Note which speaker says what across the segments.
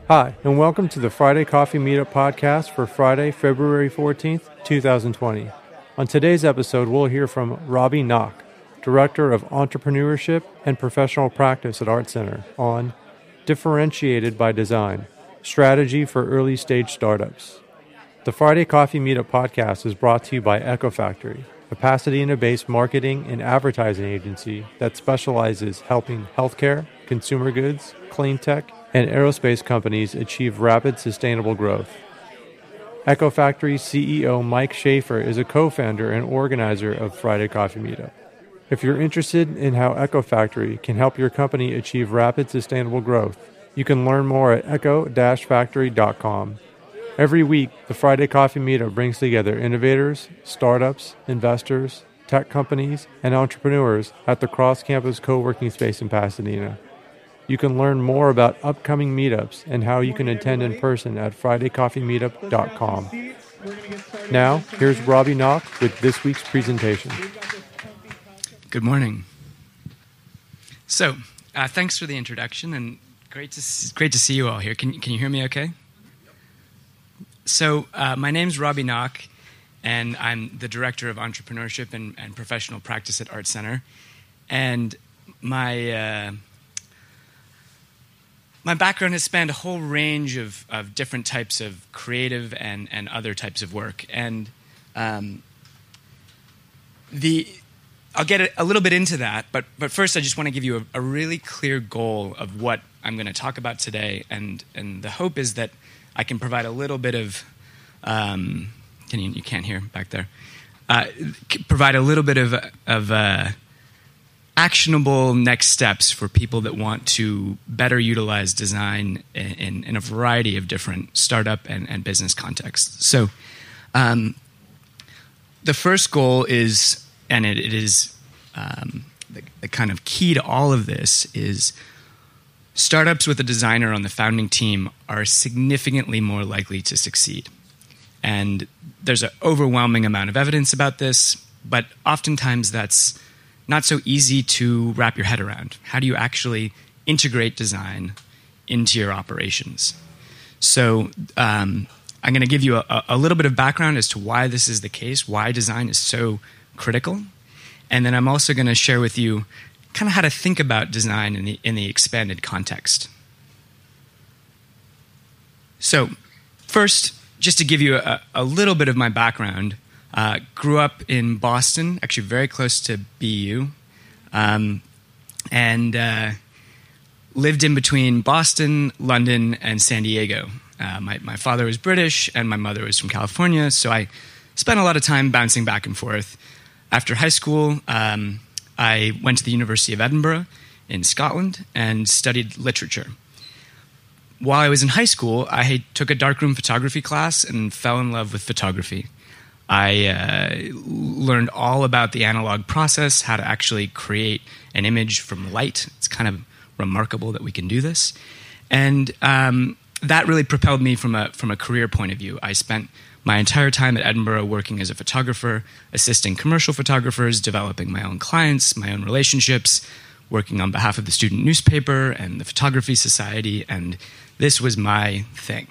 Speaker 1: Hi, and welcome to the Friday Coffee Meetup podcast for Friday, February 14th, 2020. On today's episode, we'll hear from Robbie Knock, Director of Entrepreneurship and Professional Practice at Art Center, on Differentiated by Design, Strategy for Early Stage Startups. The Friday Coffee Meetup podcast is brought to you by Echo Factory, a Pasadena-based marketing and advertising agency that specializes helping healthcare, consumer goods, clean tech, and aerospace companies achieve rapid, sustainable growth. Echo Factory CEO Mike Schaefer is a co-founder and organizer of Friday Coffee Meetup. If you're interested in how Echo Factory can help your company achieve rapid, sustainable growth, you can learn more at echo-factory.com. Every week, the Friday Coffee Meetup brings together innovators, startups, investors, tech companies, and entrepreneurs at the cross-campus co-working space in Pasadena. You can learn more about upcoming meetups and how you can attend in person at FridayCoffeeMeetup.com. Now, here's Robbie Knock with this week's presentation.
Speaker 2: Good morning. So, thanks for the introduction, and great to see you all here. Can you hear me okay? So, my name's Robbie Knock, and I'm the Director of Entrepreneurship and Professional Practice at Art Center. And my background has spanned a whole range of different types of creative and other types of work. And I'll get a little bit into that, but first I just want to give you a really clear goal of what I'm going to talk about today. And the hope is that I can provide a little bit of, you can't hear back there, provide a little bit of actionable next steps for people that want to better utilize design in a variety of different startup and business contexts. So the first goal is, and it is the kind of key to all of this, is startups with a designer on the founding team are significantly more likely to succeed. And there's an overwhelming amount of evidence about this, but oftentimes that's not so easy to wrap your head around. How do you actually integrate design into your operations? So I'm going to give you a little bit of background as to why this is the case, why design is so critical. And then I'm also going to share with you kind of how to think about design in the expanded context. So first, just to give you a little bit of my background, grew up in Boston, actually very close to BU, and lived in between Boston, London, and San Diego. My father was British, and my mother was from California, so I spent a lot of time bouncing back and forth. After high school, I went to the University of Edinburgh in Scotland and studied literature. While I was in high school, I took a darkroom photography class and fell in love with photography. I learned all about the analog process, how to actually create an image from light. It's kind of remarkable that we can do this. And that really propelled me from a career point of view. I spent my entire time at Edinburgh working as a photographer, assisting commercial photographers, developing my own clients, my own relationships, working on behalf of the student newspaper and the Photography Society, and this was my thing.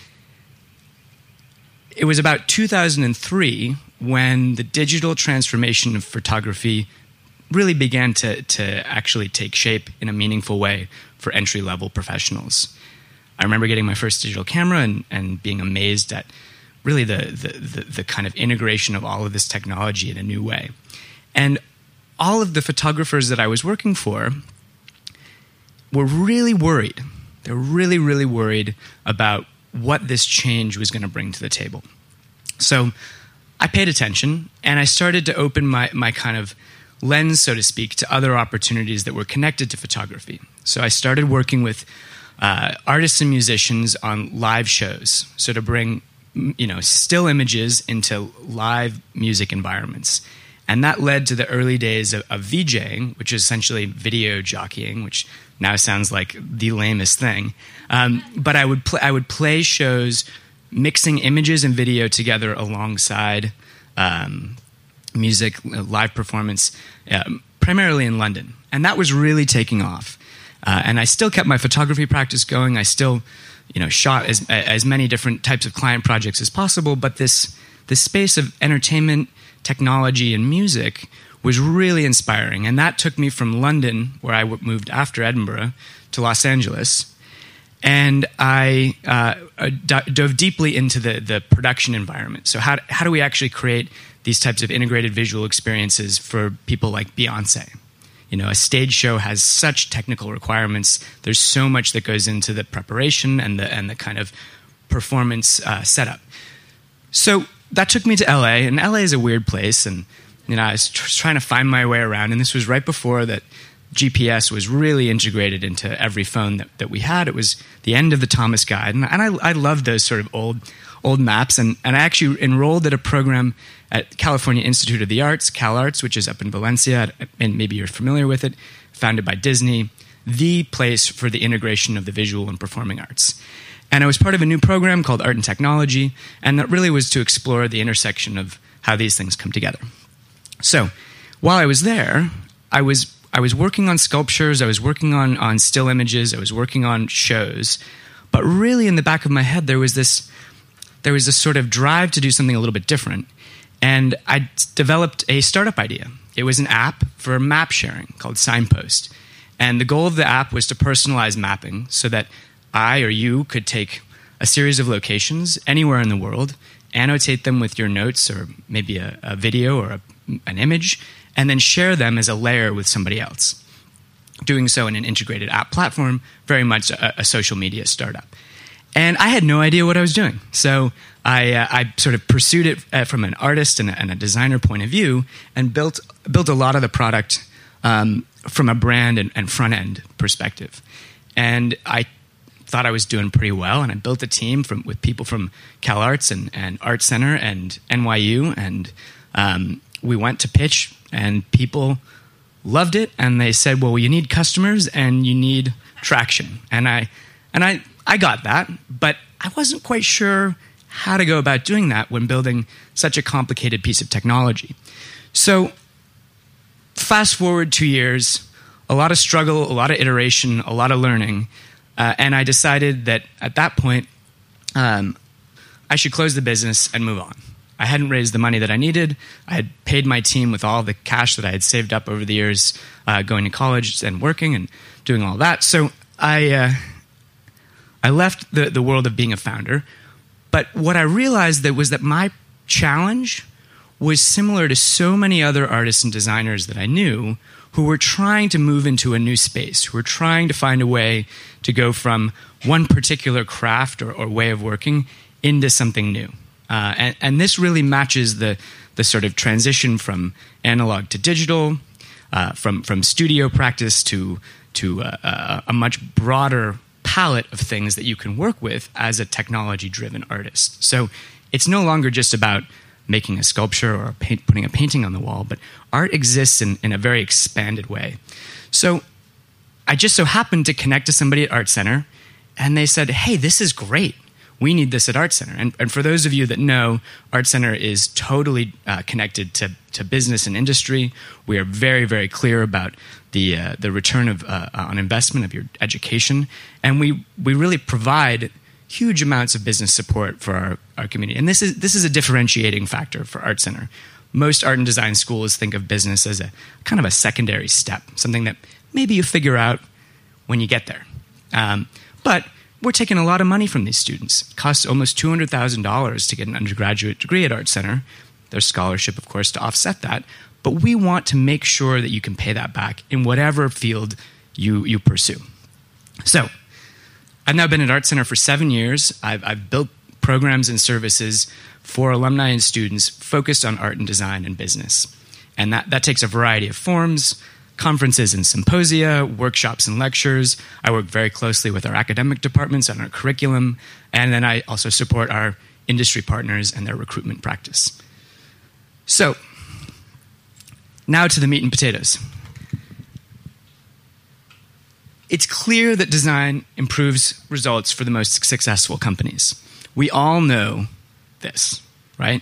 Speaker 2: It was about 2003 when the digital transformation of photography really began to actually take shape in a meaningful way for entry-level professionals. I remember getting my first digital camera and being amazed at really the kind of integration of all of this technology in a new way. And all of the photographers that I was working for were really worried. They were really, really worried about what this change was going to bring to the table. So I paid attention, and I started to open my kind of lens, so to speak, to other opportunities that were connected to photography. So I started working with artists and musicians on live shows, so to bring still images into live music environments. And that led to the early days of VJing, which is essentially video jockeying, which now sounds like the lamest thing. But I would play shows mixing images and video together alongside music, live performance, primarily in London. And that was really taking off. And I still kept my photography practice going. I still, shot as many different types of client projects as possible. But this space of entertainment, technology, and music was really inspiring. And that took me from London, where I moved after Edinburgh, to Los Angeles. And I dove deeply into the production environment. So how do we actually create these types of integrated visual experiences for people like Beyonce? A stage show has such technical requirements. There's so much that goes into the preparation and the kind of performance setup. So that took me to LA, and LA is a weird place. And I was trying to find my way around, and this was right before that GPS was really integrated into every phone that we had. It was the end of the Thomas Guide, and I loved those sort of old maps. And I actually enrolled at a program at California Institute of the Arts, CalArts, which is up in Valencia, and maybe you're familiar with it, founded by Disney, the place for the integration of the visual and performing arts. And I was part of a new program called Art and Technology, and that really was to explore the intersection of how these things come together. So while I was there, I was working on sculptures, I was working on still images, I was working on shows, but really in the back of my head there was this sort of drive to do something a little bit different, and I developed a startup idea. It was an app for map sharing called Signpost, and the goal of the app was to personalize mapping so that I or you could take a series of locations anywhere in the world, annotate them with your notes or maybe a video or an image, and then share them as a layer with somebody else. Doing so in an integrated app platform, very much a social media startup. And I had no idea what I was doing. So I sort of pursued it from an artist and a designer point of view, and built a lot of the product from a brand and front-end perspective. And I thought I was doing pretty well, and I built a team with people from CalArts and Art Center and NYU, and we went to pitch, and people loved it, and they said, well, you need customers and you need traction. And I got that, but I wasn't quite sure how to go about doing that when building such a complicated piece of technology. So fast forward 2 years, a lot of struggle, a lot of iteration, a lot of learning, and I decided that at that point, I should close the business and move on. I hadn't raised the money that I needed. I had paid my team with all the cash that I had saved up over the years, going to college and working and doing all that. So I left the world of being a founder. But what I realized was that my challenge was similar to so many other artists and designers that I knew who were trying to move into a new space, who were trying to find a way to go from one particular craft or way of working into something new. And this really matches the sort of transition from analog to digital, from studio practice to a much broader palette of things that you can work with as a technology-driven artist. So it's no longer just about making a sculpture or putting a painting on the wall, but art exists in a very expanded way. So I just so happened to connect to somebody at Art Center, and they said, hey, this is great. We need this at Art Center. And for those of you that know, Art Center is totally connected to business and industry. We are very, very clear about the return on investment of your education. And we really provide huge amounts of business support for our community. And this is a differentiating factor for Art Center. Most art and design schools think of business as a kind of a secondary step, something that maybe you figure out when you get there. But we're taking a lot of money from these students. It costs almost $200,000 to get an undergraduate degree at Art Center. There's scholarship, of course, to offset that. But we want to make sure that you can pay that back in whatever field you pursue. So I've now been at Art Center for 7 years. I've built programs and services for alumni and students focused on art and design and business. And that takes a variety of forms: conferences and symposia, workshops and lectures. I work very closely with our academic departments on our curriculum, and then I also support our industry partners and their recruitment practice. So, now to the meat and potatoes. It's clear that design improves results for the most successful companies. We all know this, right?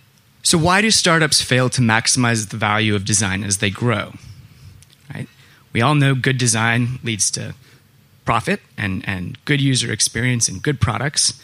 Speaker 2: So why do startups fail to maximize the value of design as they grow? Right? We all know good design leads to profit and good user experience and good products.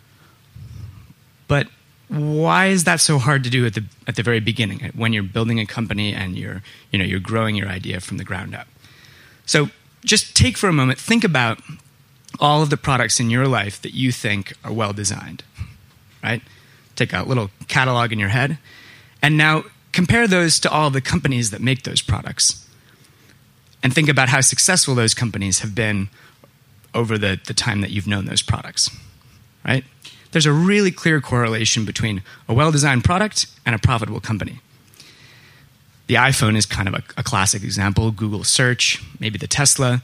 Speaker 2: But why is that so hard to do at the very beginning, when you're building a company and you're growing your idea from the ground up? So just take for a moment, think about all of the products in your life that you think are well designed, right? Take a little catalog in your head, and now compare those to all of the companies that make those products, and think about how successful those companies have been over the time that you've known those products, right? There's a really clear correlation between a well-designed product and a profitable company. The iPhone is kind of a classic example, Google search, maybe the Tesla.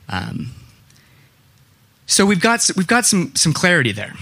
Speaker 2: So we've got some clarity there.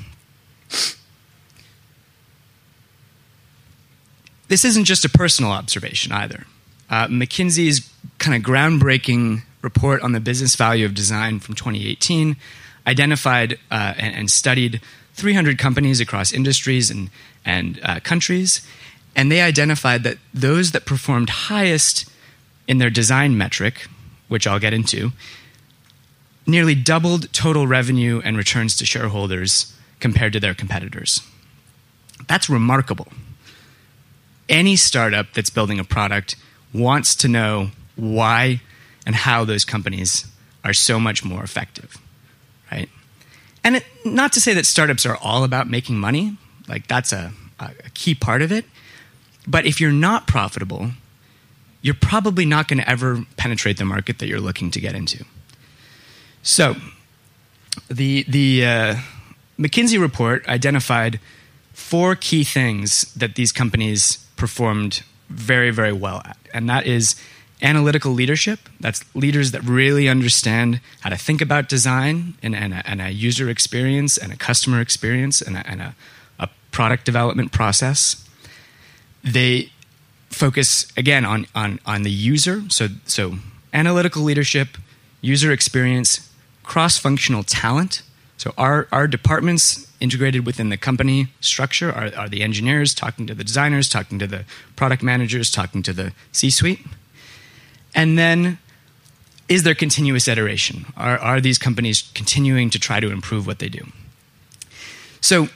Speaker 2: This isn't just a personal observation either. McKinsey's kind of groundbreaking report on the business value of design from 2018 identified and studied 300 companies across industries and countries, and they identified that those that performed highest in their design metric, which I'll get into, nearly doubled total revenue and returns to shareholders compared to their competitors. That's remarkable. Any startup that's building a product wants to know why and how those companies are so much more effective, right? And not to say that startups are all about making money, like that's a key part of it, but if you're not profitable, you're probably not going to ever penetrate the market that you're looking to get into. So the McKinsey report identified 4 key things that these companies performed very, very well at. And that is analytical leadership. That's leaders that really understand how to think about design and a user experience and a customer experience and a product development process. They focus, again, on the user. So analytical leadership, user experience, cross-functional talent. So our departments integrated within the company structure are the engineers talking to the designers, talking to the product managers, talking to the C-suite. And then, is there continuous iteration? Are these companies continuing to try to improve what they do? So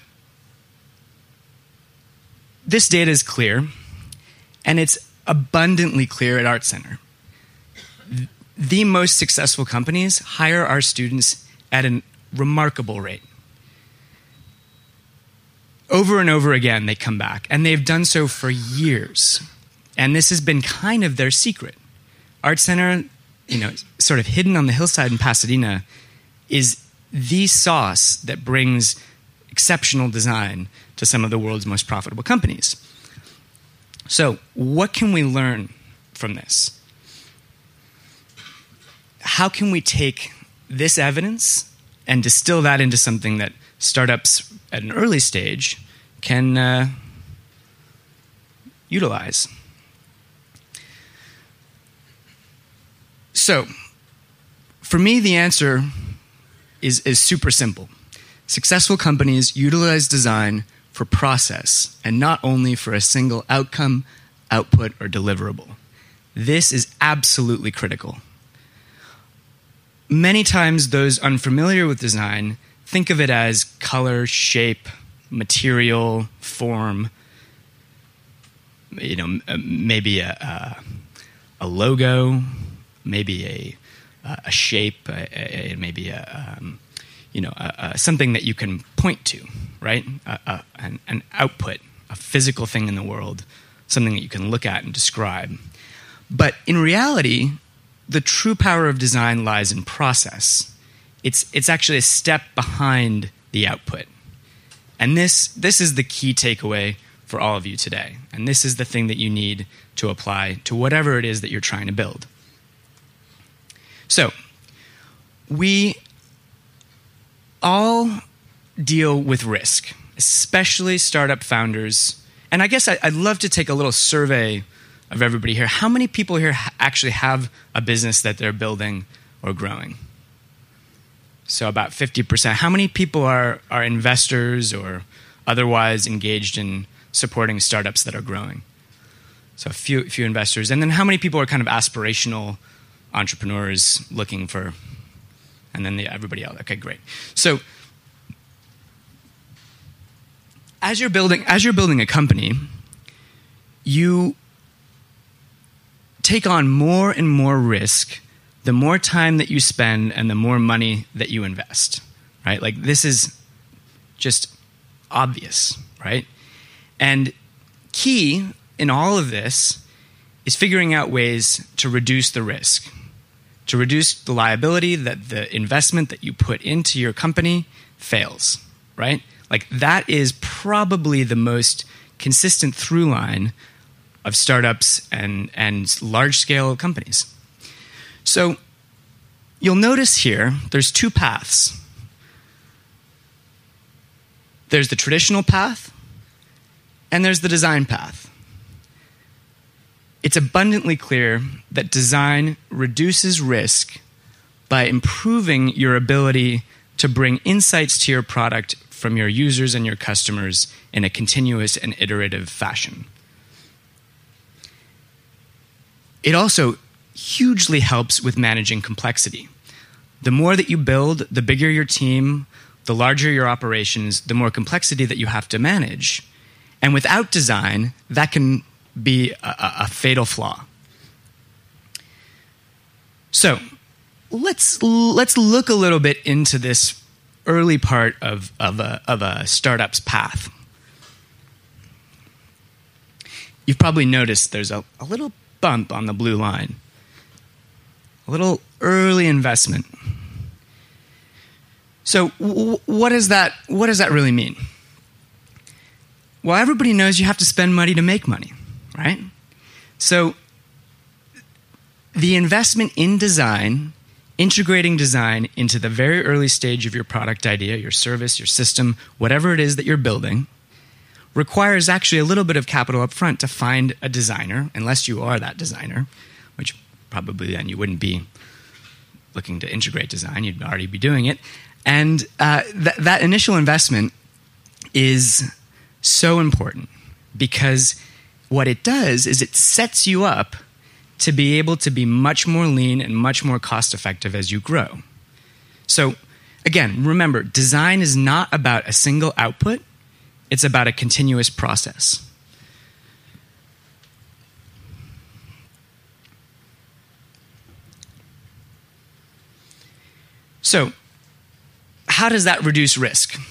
Speaker 2: this data is clear, and it's abundantly clear at Art Center. The most successful companies hire our students at a remarkable rate. Over and over again, they come back, and they've done so for years. And this has been kind of their secret. Art Center, sort of hidden on the hillside in Pasadena, is the sauce that brings exceptional design to some of the world's most profitable companies. So, what can we learn from this? How can we take this evidence and distill that into something that startups at an early stage can utilize? So, for me, the answer is super simple. Successful companies utilize design for process and not only for a single outcome, output, or deliverable. This is absolutely critical. Many times, those unfamiliar with design think of it as color, shape, material, form, maybe a logo, maybe a shape, maybe something that you can point to, right? An output, a physical thing in the world, something that you can look at and describe. But in reality, the true power of design lies in process. It's actually a step behind the output. And this is the key takeaway for all of you today. And this is the thing that you need to apply to whatever it is that you're trying to build. So, we all deal with risk, especially startup founders. And I guess I'd love to take a little survey of everybody here. How many people here actually have a business that they're building or growing? So about 50%. How many people are investors or otherwise engaged in supporting startups that are growing? So a few investors. And then how many people are kind of aspirational entrepreneurs looking for, and then everybody else. Okay, great. So as you're building a company, you take on more and more risk the more time that you spend and the more money that you invest, right? Like, this is just obvious, right? And key in all of this is figuring out ways to reduce the risk, to reduce the liability that the investment that you put into your company fails, right? Like, that is probably the most consistent through line of startups and large-scale companies. So you'll notice here there's two paths. There's the traditional path, and there's the design path. It's abundantly clear that design reduces risk by improving your ability to bring insights to your product from your users and your customers in a continuous and iterative fashion. It also hugely helps with managing complexity. The more that you build, the bigger your team, the larger your operations, the more complexity that you have to manage. And without design, that can be a fatal flaw. So let's look a little bit into this early part of a startup's path. You've probably noticed there's a little bump on the blue line, a little early investment. So what does that really mean? Well, everybody knows you have to spend money to make money, right? So the investment in design, integrating design into the very early stage of your product idea, your service, your system, whatever it is that you're building, requires actually a little bit of capital up front to find a designer, unless you are that designer, which probably then you wouldn't be looking to integrate design, you'd already be doing it. And that initial investment is so important because what it does is it sets you up to be able to be much more lean and much more cost-effective as you grow. So again, remember, design is not about a single output. It's about a continuous process. So, how does that reduce risk?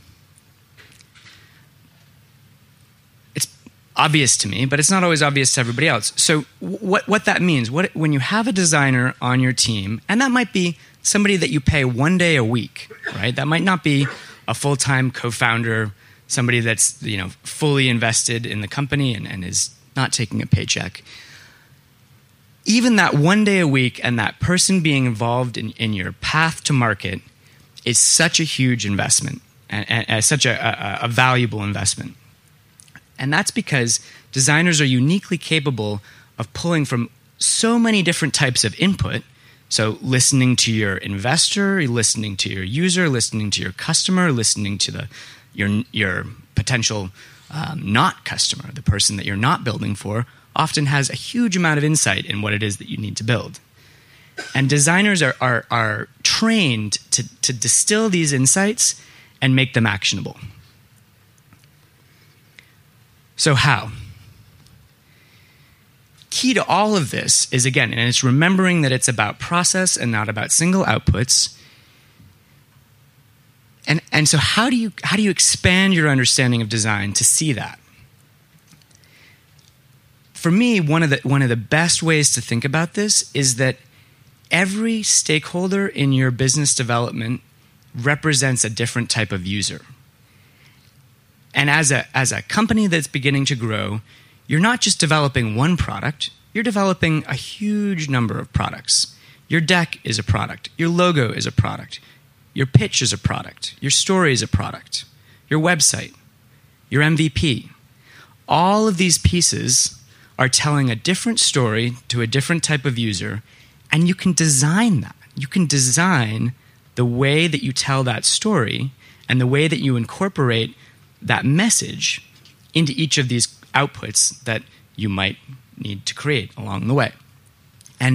Speaker 2: It's obvious to me, but it's not always obvious to everybody else. So what that means, when you have a designer on your team, and that might be somebody that you pay 1 day a week, right? That might not be a full-time co-founder, somebody that's fully invested in the company and is not taking a paycheck. Even that 1 day a week and that person being involved in your path to market is such a huge investment and such a valuable investment. And that's because designers are uniquely capable of pulling from so many different types of input. So listening to your investor, listening to your user, listening to your customer, listening to your potential not customer, the person that you're not building for, often has a huge amount of insight in what it is that you need to build. And designers are trained to distill these insights and make them actionable. So how? Key to all of this is, again, and it's remembering that it's about process and not about single outputs. And so how do you expand your understanding of design to see that? For me, one of the best ways to think about this is that every stakeholder in your business development represents a different type of user. And as a company that's beginning to grow, you're not just developing one product, you're developing a huge number of products. Your deck is a product, your logo is a product, your pitch is a product, your story is a product, your website, your MVP. All of these pieces are telling a different story to a different type of user, and you can design that. You can design the way that you tell that story and the way that you incorporate that message into each of these outputs that you might need to create along the way. And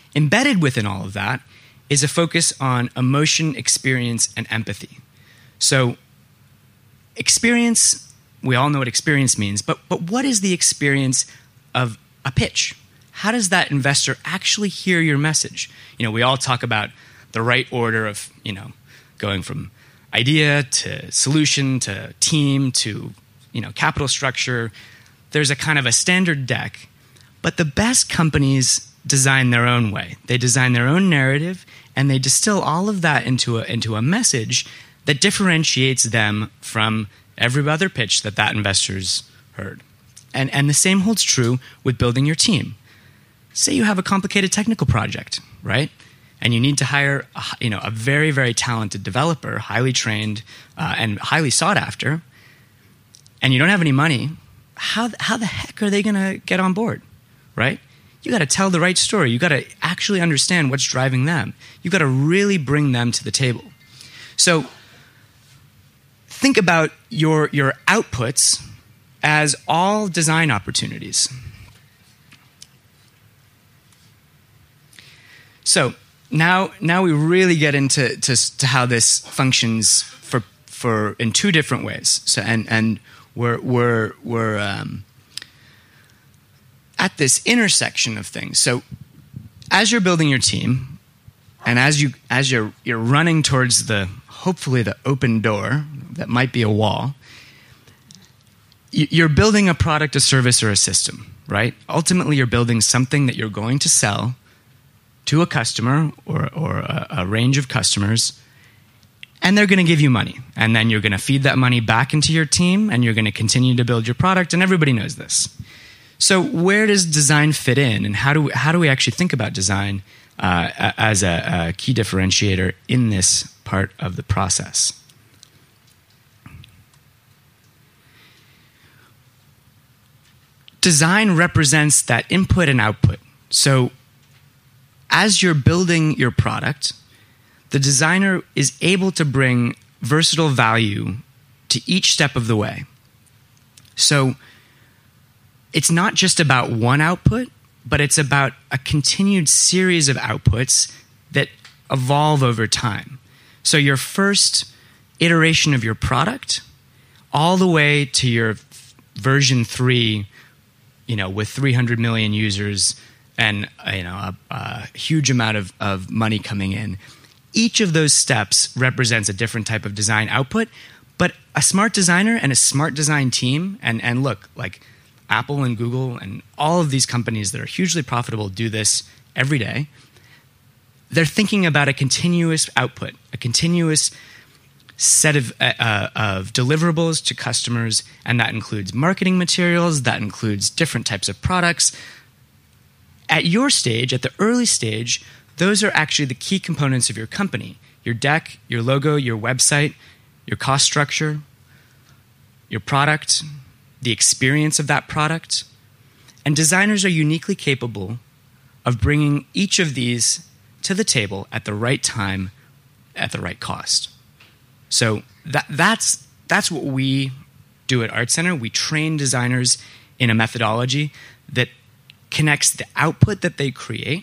Speaker 2: Embedded within all of that is a focus on emotion, experience, and empathy. So experience, we all know what experience means, but what is the experience of a pitch? How does that investor actually hear your message? We all talk about the right order of, going from idea to solution to team to, capital structure. There's a kind of a standard deck, but the best companies design their own way. They design their own narrative, and they distill all of that into a message that differentiates them from every other pitch that investor's heard. And the same holds true with building your team. Say you have a complicated technical project, right? And you need to hire a very, very talented developer, highly trained and highly sought after, and you don't have any money. How the heck are they going to get on board, right? You got to tell the right story. You got to actually understand what's driving them. You got to really bring them to the table. So think about your outputs as all design opportunities. So now we really get into to how this functions for in two different ways. So and we're at this intersection of things. So as you're building your team, and as you're running towards hopefully the open door that might be a wall, you're building a product, a service, or a system, right? Ultimately, you're building something that you're going to sell to a customer or a range of customers, and they're going to give you money. And then you're going to feed that money back into your team, and you're going to continue to build your product, and everybody knows this. So where does design fit in, and how do we actually think about design as a key differentiator in this part of the process? Design represents that input and output. So as you're building your product, the designer is able to bring versatile value to each step of the way. So it's not just about one output, but it's about a continued series of outputs that evolve over time. So your first iteration of your product, all the way to your version 3, with 300 million users and a huge amount of money coming in. Each of those steps represents a different type of design output, but a smart designer and a smart design team, and look, like Apple and Google and all of these companies that are hugely profitable do this every day. They're thinking about a continuous output, a continuous set of deliverables to customers, and that includes marketing materials, that includes different types of products. At your stage, at the early stage, those are actually the key components of your company. Your deck, your logo, your website, your cost structure, your product, the experience of that product. And designers are uniquely capable of bringing each of these to the table at the right time, at the right cost. So that's what we do at Art Center. We train designers in a methodology that connects the output that they create,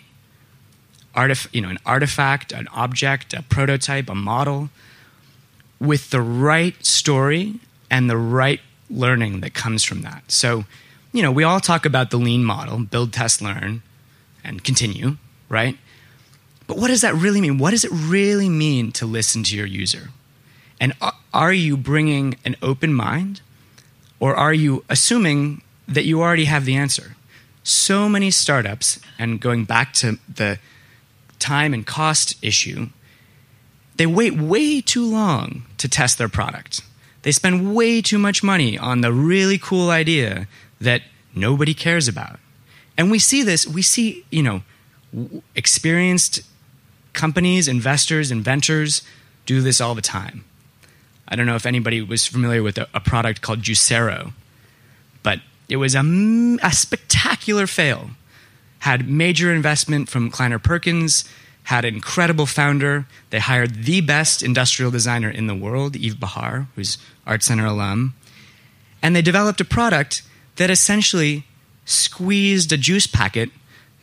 Speaker 2: an artifact, an object, a prototype, a model, with the right story and the right learning that comes from that. So, we all talk about the lean model, build, test, learn, and continue, right? But what does that really mean? What does it really mean to listen to your user? And are you bringing an open mind, or are you assuming that you already have the answer? So many startups, and going back to the time and cost issue, they wait way too long to test their product. They spend way too much money on the really cool idea that nobody cares about. And we see this, experienced companies, investors, inventors do this all the time. I don't know if anybody was familiar with a product called Juicero, but it was a spectacular fail. Had major investment from Kleiner Perkins, had an incredible founder. They hired the best industrial designer in the world, Yves Bahar, who's Art Center alum. And they developed a product that essentially squeezed a juice packet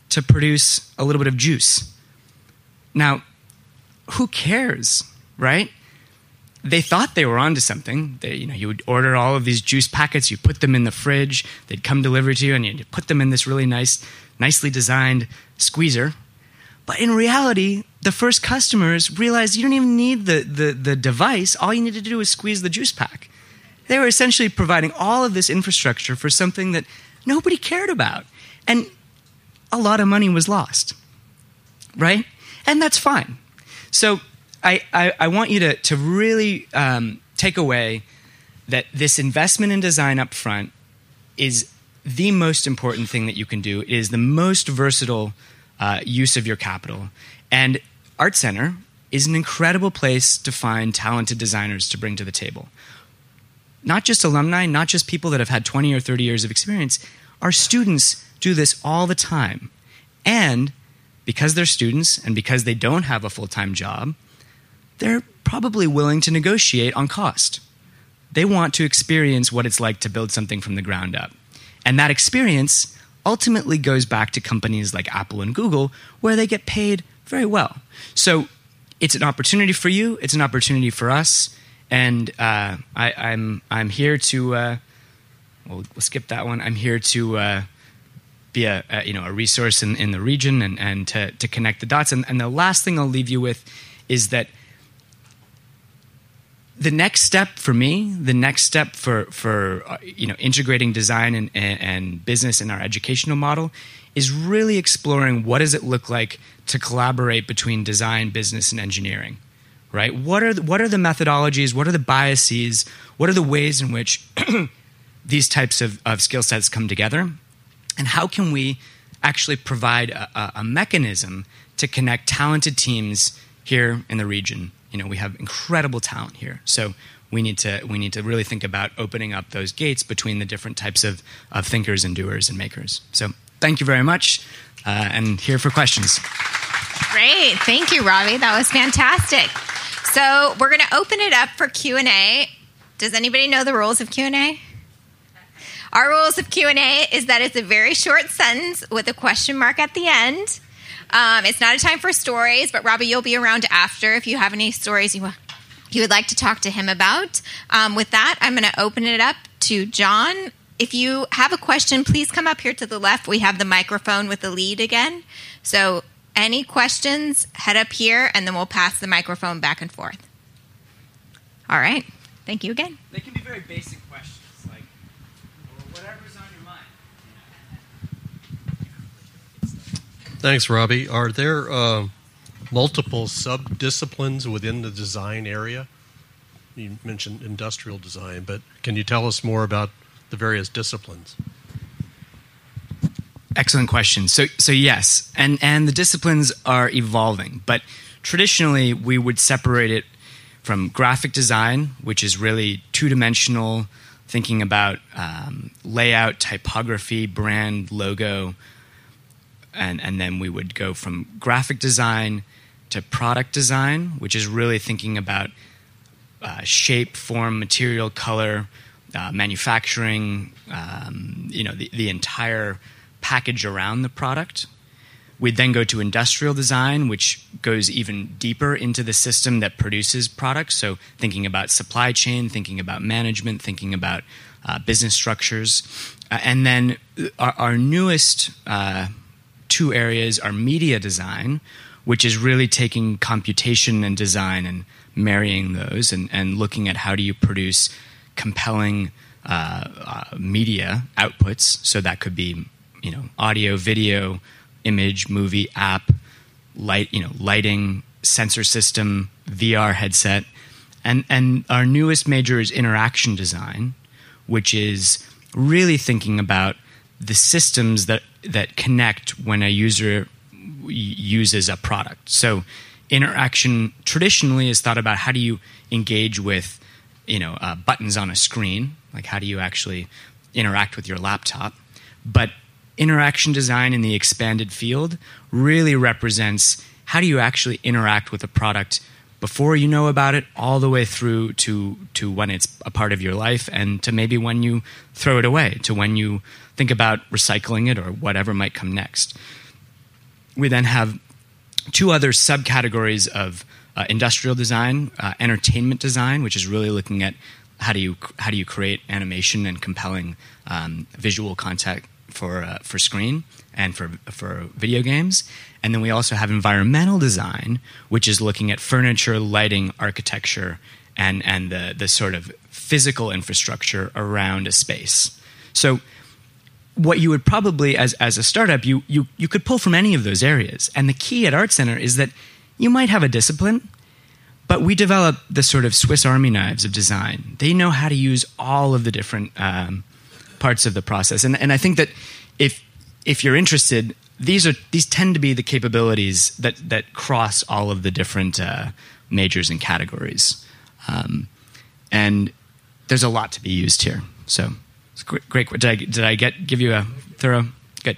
Speaker 2: to produce a little bit of juice. Now, who cares, right? They thought they were onto something. You would order all of these juice packets, you put them in the fridge, they'd come delivered to you, and you put them in this really nicely designed squeezer. But in reality, the first customers realized you don't even need the device. All you need to do is squeeze the juice pack. They were essentially providing all of this infrastructure for something that nobody cared about. And a lot of money was lost, right? And that's fine. So I want you to really take away that this investment in design up front is the most important thing that you can do. It is the most versatile use of your capital. And Art Center is an incredible place to find talented designers to bring to the table. Not just alumni, not just people that have had 20 or 30 years of experience. Our students do this all the time. And because they're students and because they don't have a full-time job, they're probably willing to negotiate on cost. They want to experience what it's like to build something from the ground up. And that experience ultimately goes back to companies like Apple and Google, where they get paid very well. So it's an opportunity for you. It's an opportunity for us. And I'm here to we'll skip that one. I'm here to be a resource in the region and to connect the dots. And the last thing I'll leave you with is that the next step for me, the next step for integrating design and business in our educational model is really exploring what does it look like to collaborate between design, business, and engineering. Right? What are the methodologies? What are the biases? What are the ways in which these types of skill sets come together? And how can we actually provide a mechanism to connect talented teams here in the region? We have incredible talent here, so we need to really think about opening up those gates between the different types of thinkers and doers and makers. So thank you very much, and here for questions.
Speaker 3: Great, thank you, Robbie. That was fantastic. So we're going to open it up for Q&A. Does anybody know the rules of Q&A? Our rules of Q&A is that it's a very short sentence with a question mark at the end. It's not a time for stories, but Robbie, you'll be around after if you have any stories you would like to talk to him about. With that, I'm going to open it up to John. If you have a question, please come up here to the left. We have the microphone with the lead again. So any questions, head up here, and then we'll pass the microphone back and forth. All right. Thank you again.
Speaker 2: They can be very basic questions, like whatever's on your mind.
Speaker 4: Thanks, Robbie. Are there multiple sub-disciplines within the design area? You mentioned industrial design, but can you tell us more about the various disciplines?
Speaker 2: Excellent question. So yes, and the disciplines are evolving, but traditionally we would separate it from graphic design, which is really two-dimensional, thinking about layout, typography, brand, logo, and then we would go from graphic design to product design, which is really thinking about shape, form, material, color, manufacturing, the entire package around the product. We'd then go to industrial design, which goes even deeper into the system that produces products. So thinking about supply chain, thinking about management, thinking about business structures. And then our newest two areas are media design, which is really taking computation and design and marrying those and looking at how do you produce compelling media outputs. So that could be audio, video, image, movie, app, lighting, sensor system, VR headset. And our newest major is interaction design, which is really thinking about the systems that connect when a user uses a product. So interaction traditionally is thought about how do you engage with buttons on a screen, like how do you actually interact with your laptop. But interaction design in the expanded field really represents how do you actually interact with a product before you know about it, all the way through to when it's a part of your life, and to maybe when you throw it away, to when you think about recycling it or whatever might come next. we then have two other subcategories of industrial design, entertainment design, which is really looking at how do you create animation and compelling visual content for screen and for video games. And then we also have environmental design, which is looking at furniture, lighting, architecture, and the sort of physical infrastructure around a space. So what you would probably, as a startup, you could pull from any of those areas. And the key at Art Center is that you might have a discipline, but we develop the sort of Swiss Army knives of design. They know how to use all of the different parts of the process. And I think that if you're interested, these tend to be the capabilities that cross all of the different majors and categories. And there's a lot to be used here. So it's great. Did I give you a thorough? Good.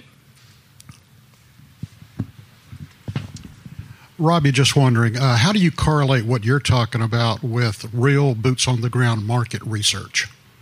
Speaker 5: Robbie, just wondering, how do you correlate what you're talking about with real boots-on-the-ground market research?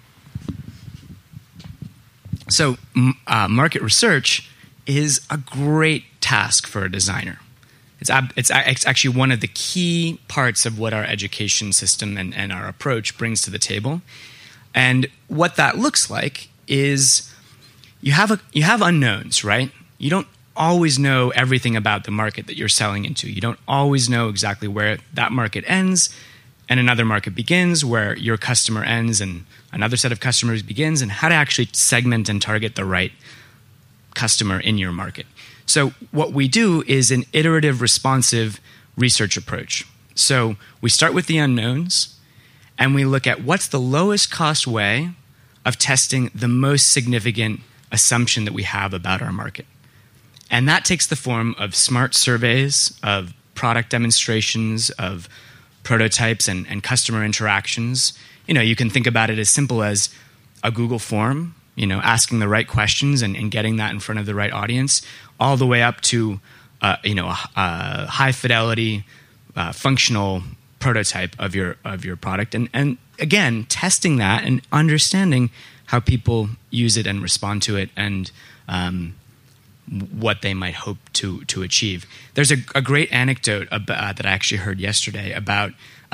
Speaker 2: So market research is a great task for a designer. It's actually one of the key parts of what our education system and our approach brings to the table. And what that looks like is you have unknowns, right? You don't always know everything about the market that you're selling into. You don't always know exactly where that market ends and another market begins, where your customer ends and another set of customers begins, and how to actually segment and target the right customer in your market. So what we do is an iterative, responsive research approach. So we start with the unknowns, and we look at what's the lowest cost way of testing the most significant assumption that we have about our market. And that takes the form of smart surveys, of product demonstrations, of prototypes and customer interactions. You can think about it as simple as a Google form, asking the right questions and getting that in front of the right audience, all the way up to a high fidelity, functional prototype of your product, and again testing that and understanding how people use it and respond to it, and what they might hope to achieve. There's a great anecdote that I actually heard yesterday about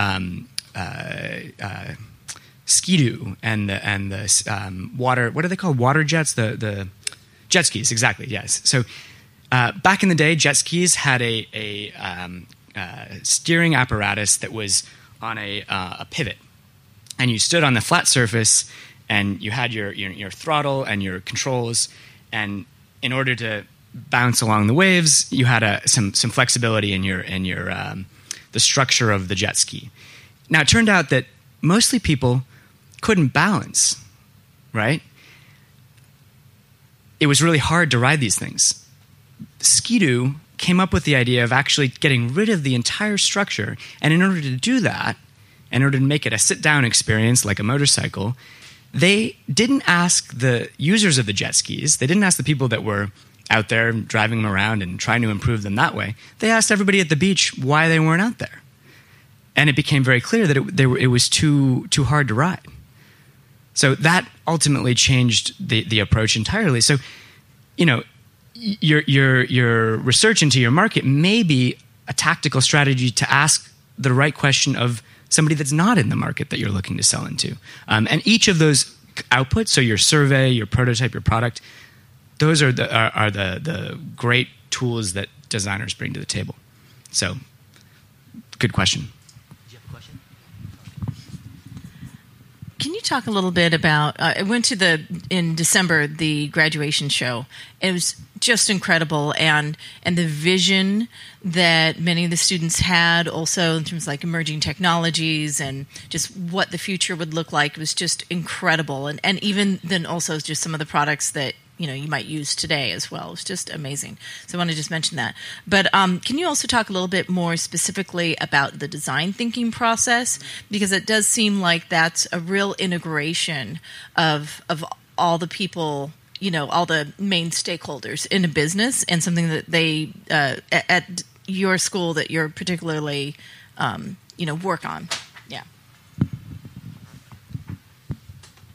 Speaker 2: Ski-Doo and the water. What are they called? Water jets. The jet skis. Exactly. Yes. So back in the day, jet skis had a steering apparatus that was on a pivot, and you stood on the flat surface, and you had your throttle and your controls, and in order to bounce along the waves, you had some flexibility in the structure of the jet ski. Now, it turned out that mostly people couldn't balance, right? It was really hard to ride these things. Ski-Doo came up with the idea of actually getting rid of the entire structure, and in order to do that, in order to make it a sit-down experience like a motorcycle, they didn't ask the users of the jet skis, they didn't ask the people that were out there driving them around and trying to improve them that way. They asked everybody at the beach why they weren't out there. And it became very clear that it was too hard to ride. So that ultimately changed the approach entirely. So, your research into your market may be a tactical strategy to ask the right question of somebody that's not in the market that you're looking to sell into. And each of those outputs, so your survey, your prototype, your product, those are the great tools that designers bring to the table. So, good question.
Speaker 6: Do you have a question?
Speaker 7: Can you talk a little bit about, I went to in December, the graduation show. It was just incredible, and the vision that many of the students had also in terms of like emerging technologies and just what the future would look like was just incredible. And even then also just some of the products that you might use today as well. It's just amazing. So I want to just mention that. But can you also talk a little bit more specifically about the design thinking process? Because it does seem like that's a real integration of all the people, all the main stakeholders in a business, and something that they, at your school, that you're particularly, work on. Yeah.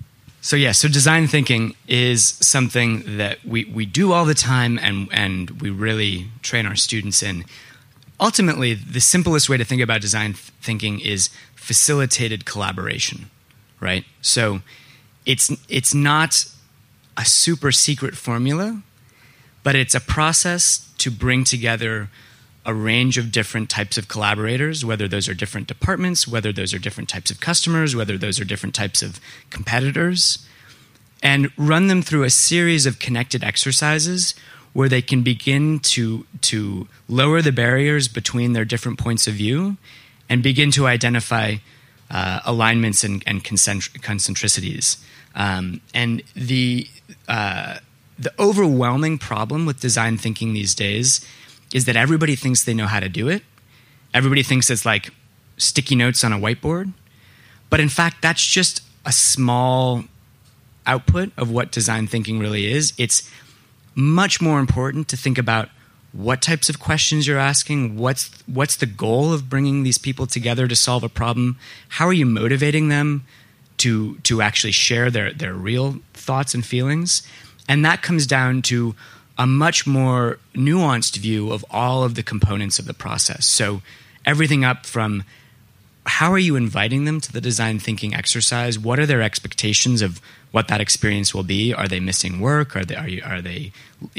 Speaker 2: So design thinking is something that we do all the time, and we really train our students in. Ultimately, the simplest way to think about design thinking is facilitated collaboration, right? So it's not a super secret formula, but it's a process to bring together a range of different types of collaborators, whether those are different departments, whether those are different types of customers, whether those are different types of competitors, and run them through a series of connected exercises where they can begin to lower the barriers between their different points of view and begin to identify alignments and concentricities. And the overwhelming problem with design thinking these days is that everybody thinks they know how to do it. Everybody thinks it's like sticky notes on a whiteboard. But in fact, that's just a small output of what design thinking really is. It's much more important to think about what types of questions you're asking, what's the goal of bringing these people together to solve a problem, how are you motivating them to actually share their real thoughts and feelings. And that comes down to a much more nuanced view of all of the components of the process. So everything up from how are you inviting them to the design thinking exercise? What are their expectations of what that experience will be? Are they missing work? Are they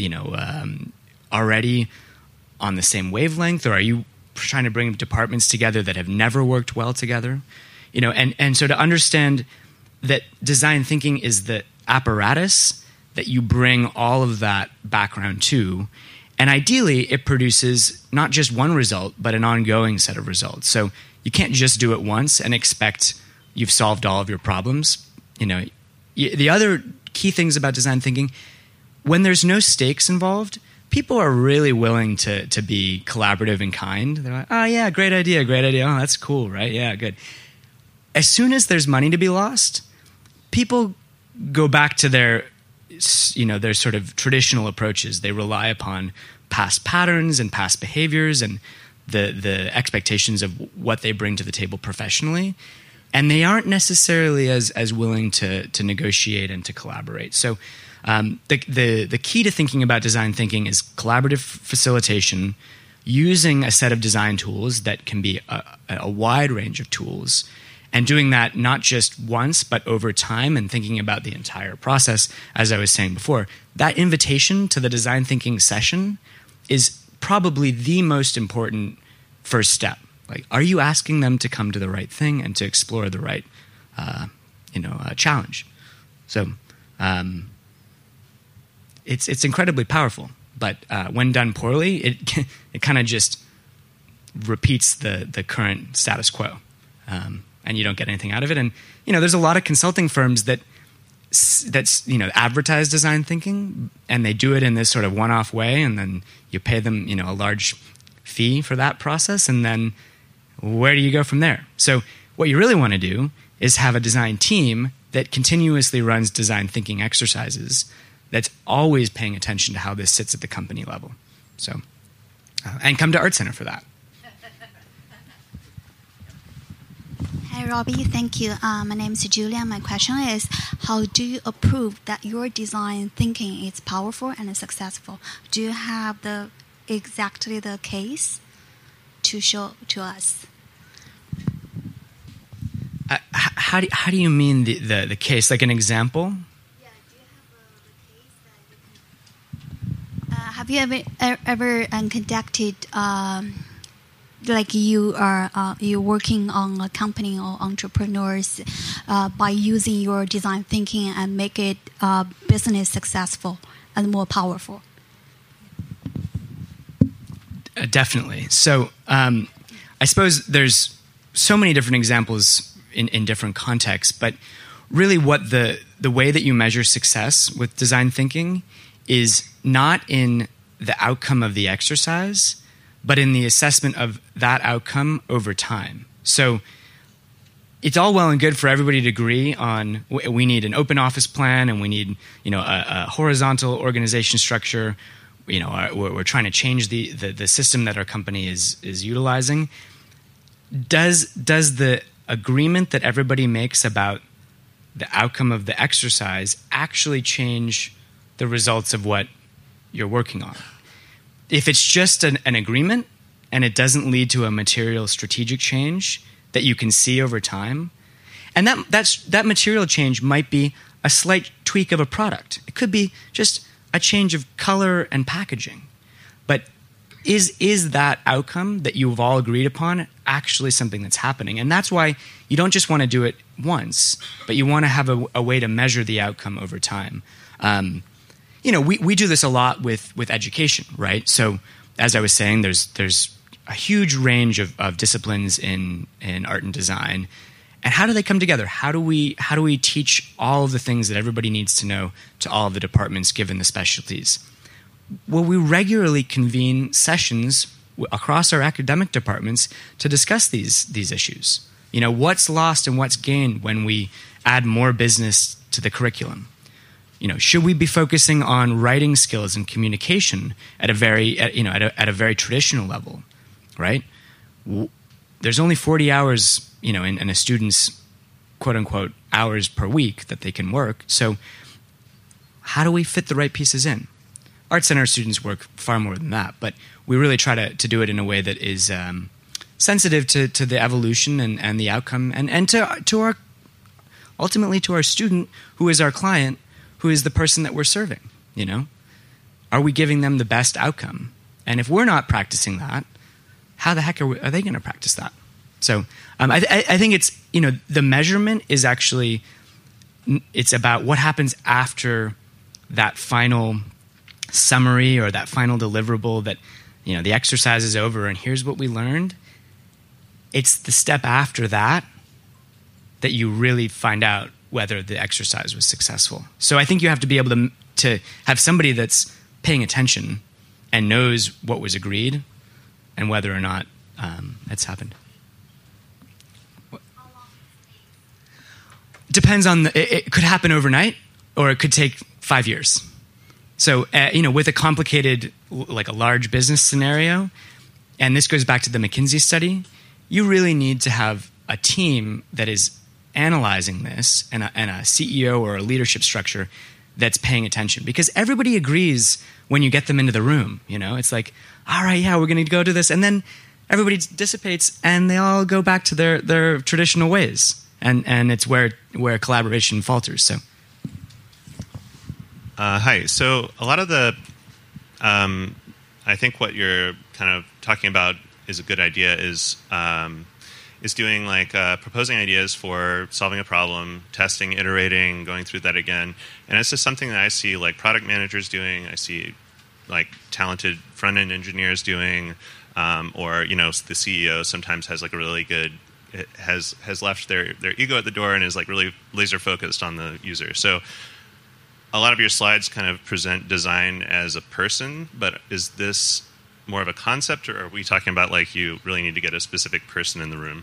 Speaker 2: already on the same wavelength, or are you trying to bring departments together that have never worked well together? And so to understand that design thinking is the apparatus that you bring all of that background to, and ideally it produces not just one result, but an ongoing set of results. So you can't just do it once and expect you've solved all of your problems. The other key things about design thinking, when there's no stakes involved, people are really willing to be collaborative and kind. They're like, oh yeah, great idea. Oh, that's cool, right? Yeah, good. As soon as there's money to be lost, people go back to their sort of traditional approaches. They rely upon past patterns and past behaviors and the expectations of what they bring to the table professionally. And they aren't necessarily as willing to negotiate and to collaborate. So the key to thinking about design thinking is collaborative facilitation using a set of design tools that can be a wide range of tools, and doing that not just once, but over time, and thinking about the entire process, as I was saying before. That invitation to the design thinking session is probably the most important first step. Like, are you asking them to come to the right thing and to explore the right, challenge? So it's incredibly powerful, but when done poorly, it kind of just repeats the current status quo. And you don't get anything out of it. And there's a lot of consulting firms that's advertise design thinking, and they do it in this sort of one-off way, and then you pay them a large fee for that process, and then where do you go from there? So what you really want to do is have a design team that continuously runs design thinking exercises, that's always paying attention to how this sits at the company level. So and come to Art Center for that.
Speaker 6: Hi, Robbie. Thank you. My name is Julia. My question is, how do you prove that your design thinking is powerful and successful? Do you have exactly the case to show to us?
Speaker 2: How do you mean the case? Like an example?
Speaker 6: Yeah. Do you have a case that you can? Have you ever conducted? Like you're working on a company or entrepreneurs by using your design thinking and make it business successful and more powerful?
Speaker 2: Definitely. So I suppose there's so many different examples in different contexts, but really what the way that you measure success with design thinking is not in the outcome of the exercise, but in the assessment of that outcome over time. So it's all well and good for everybody to agree on we need an open office plan, and we need a horizontal organization structure. We're trying to change the system that our company is utilizing. Does the agreement that everybody makes about the outcome of the exercise actually change the results of what you're working on. If it's just an agreement and it doesn't lead to a material strategic change that you can see over time, and that material change might be a slight tweak of a product. It could be just a change of color and packaging. But is that outcome that you've all agreed upon actually something that's happening? And that's why you don't just want to do it once, but you want to have a way to measure the outcome over time. We do this a lot with education, right? So as I was saying, there's a huge range of disciplines in art and design. And how do they come together? How do we teach all of the things that everybody needs to know to all of the departments given the specialties? Well, we regularly convene sessions across our academic departments to discuss these issues. What's lost and what's gained when we add more business to the curriculum? Should we be focusing on writing skills and communication at a very traditional level, right? There's only 40 hours, in a student's quote unquote hours per week that they can work. So how do we fit the right pieces in? Art Center students work far more than that, but we really try to do it in a way that is sensitive to the evolution and the outcome, and to our ultimately to our student, who is our client, who is the person that we're serving. Are we giving them the best outcome? And if we're not practicing that, how the heck are they going to practice that? So I think it's the measurement is actually it's about what happens after that final summary or that final deliverable that the exercise is over and here's what we learned. It's the step after that you really find out whether the exercise was successful. So I think you have to be able to have somebody that's paying attention and knows what was agreed and whether or not it's happened. Depends on it could happen overnight or it could take 5 years. So, with a complicated, like a large business scenario, and this goes back to the McKinsey study, you really need to have a team that is analyzing this and a CEO or a leadership structure that's paying attention. Because everybody agrees when you get them into the room. It's like, all right, yeah, we're going to go do this. And then everybody dissipates and they all go back to their traditional ways. And it's where collaboration falters. So.
Speaker 8: Hi. So a lot of the, I think what you're kind of talking about is a good idea is doing proposing ideas for solving a problem, testing, iterating, going through that again. And it's just something that I see product managers doing. I see talented front-end engineers doing, or the CEO sometimes has a really good, has left their ego at the door and is really laser focused on the user. So a lot of your slides kind of present design as a person, but is this more of a concept, or are we talking about you really need to get a specific person in the room?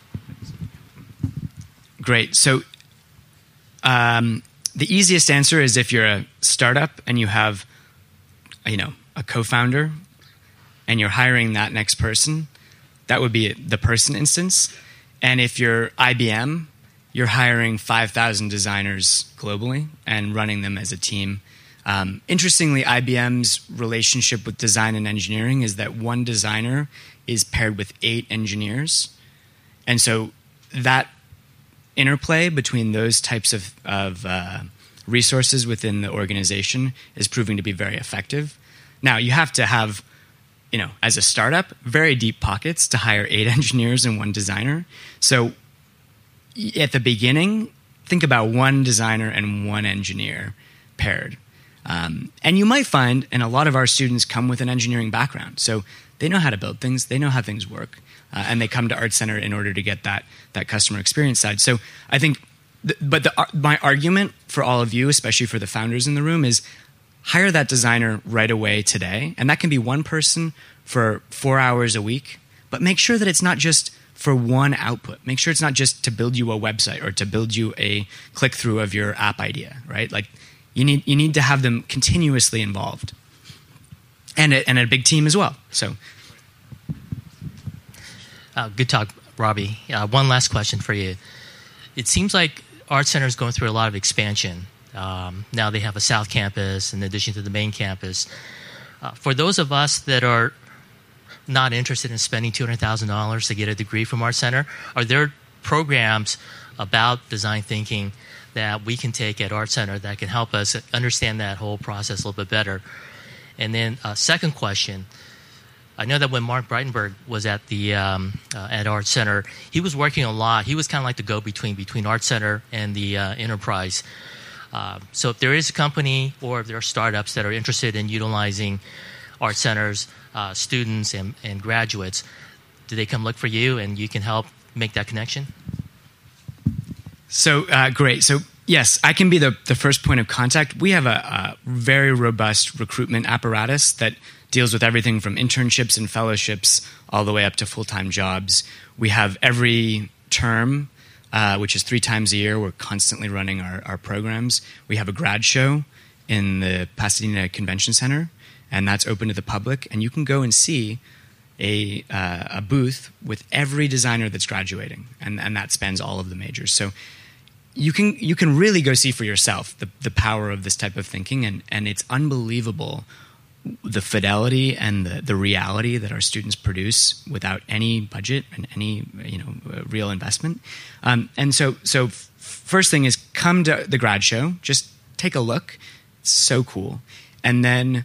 Speaker 2: Great. So the easiest answer is if you're a startup and you have, a co-founder and you're hiring that next person, that would be the person instance. And if you're IBM, you're hiring 5,000 designers globally and running them as a team. Interestingly, IBM's relationship with design and engineering is that one designer is paired with 8 engineers. And so that interplay between those types of resources within the organization is proving to be very effective. Now, you have to have, as a startup, very deep pockets to hire 8 engineers and 1 designer. So at the beginning, think about 1 designer and 1 engineer paired. And you might find, and a lot of our students come with an engineering background, so they know how to build things, they know how things work, and they come to Art Center in order to get that customer experience side. So I think, my argument for all of you, especially for the founders in the room, is hire that designer right away today, and that can be 1 person for 4 hours a week, but make sure that it's not just for 1 output. Make sure it's not just to build you a website or to build you a click-through of your app idea, right? You need to have them continuously involved, and a big team as well. So,
Speaker 9: good talk, Robbie. One last question for you. It seems like Art Center is going through a lot of expansion. Now they have a South Campus in addition to the main campus. For those of us that are not interested in spending $200,000 to get a degree from Art Center, are there programs about design thinking that we can take at Art Center that can help us understand that whole process a little bit better? And then second question, I know that when Mark Breitenberg was at Art Center, he was working a lot. He was kind of like the go-between Art Center and the enterprise. So if there is a company or if there are startups that are interested in utilizing Art Centers, students and graduates, do they come look for you and you can help make that connection?
Speaker 2: So great. So yes, I can be the first point of contact. We have a very robust recruitment apparatus that deals with everything from internships and fellowships all the way up to full-time jobs. We have every term, which is 3 times a year, we're constantly running our programs. We have a grad show in the Pasadena Convention Center, and that's open to the public. And you can go and see a booth with every designer that's graduating, and that spans all of the majors. So you can really go see for yourself the power of this type of thinking, and it's unbelievable the fidelity and the reality that our students produce without any budget and any real investment. And so first thing is come to the grad show, just take a look. It's so cool. And then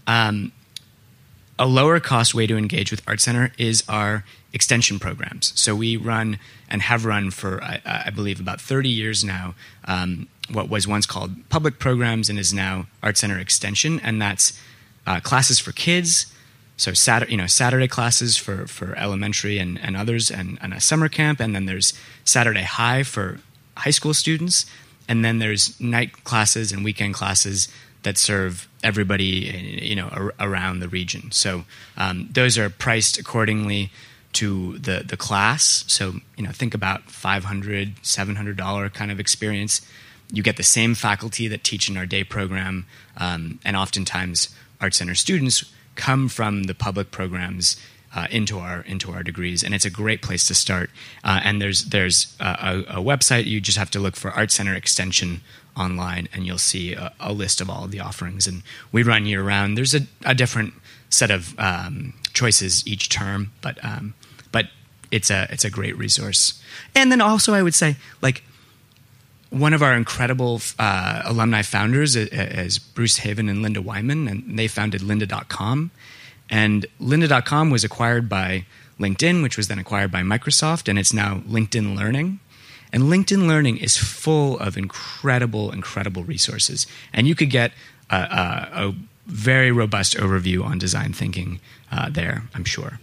Speaker 2: a lower cost way to engage with Art Center is our extension programs. So we run and have run for, I believe, about 30 years now, what was once called public programs and is now Art Center Extension, and that's classes for kids, so Saturday classes for elementary and others, and a summer camp, and then there's Saturday High for high school students, and then there's night classes and weekend classes that serve everybody around the region. So those are priced accordingly to the class. So think about $500, $700 kind of experience. You get the same faculty that teach in our day program, and oftentimes Art Center students come from the public programs into our degrees, and it's a great place to start. And there's a website. You just have to look for Art Center Extension online, and you'll see a list of all of the offerings. And we run year round. There's a different set of choices each term, but it's a great resource. And then also I would say, like, one of our incredible alumni founders is Bruce Haven and Linda Wyman, and they founded lynda.com. And lynda.com was acquired by LinkedIn, which was then acquired by Microsoft, and it's now LinkedIn Learning. And LinkedIn Learning is full of incredible resources. And you could get a very robust overview on design thinking there, I'm sure.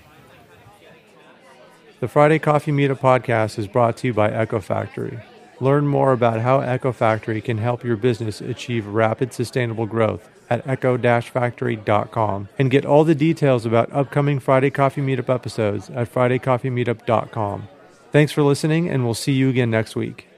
Speaker 1: The Friday Coffee Meetup podcast is brought to you by Echo Factory. Learn more about how Echo Factory can help your business achieve rapid, sustainable growth at echo-factory.com, and get all the details about upcoming Friday Coffee Meetup episodes at fridaycoffeemeetup.com. Thanks for listening, and we'll see you again next week.